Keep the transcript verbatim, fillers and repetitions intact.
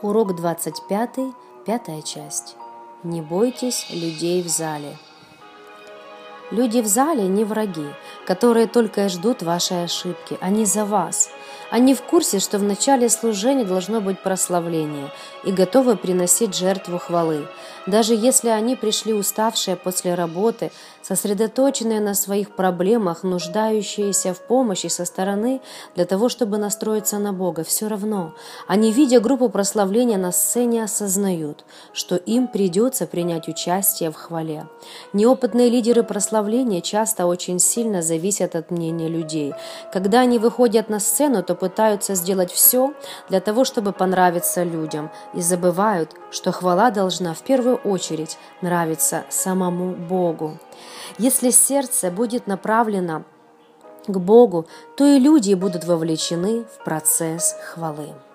Урок двадцать пятый, пятая часть. Не бойтесь людей в зале. Люди в зале не враги, которые только и ждут вашей ошибки. Они за вас. Они в курсе, что в начале служения должно быть прославление и готовы приносить жертву хвалы. Даже если они пришли уставшие после работы, сосредоточенные на своих проблемах, нуждающиеся в помощи со стороны для того, чтобы настроиться на Бога, все равно они, видя группу прославления на сцене, осознают, что им придется принять участие в хвале. Неопытные лидеры прославления часто очень сильно зависят от мнения людей. Когда они выходят на сцену, то пытаются сделать все для того, чтобы понравиться людям, и забывают, что хвала должна в первую очередь нравиться самому Богу. Если сердце будет направлено к Богу, то и люди будут вовлечены в процесс хвалы.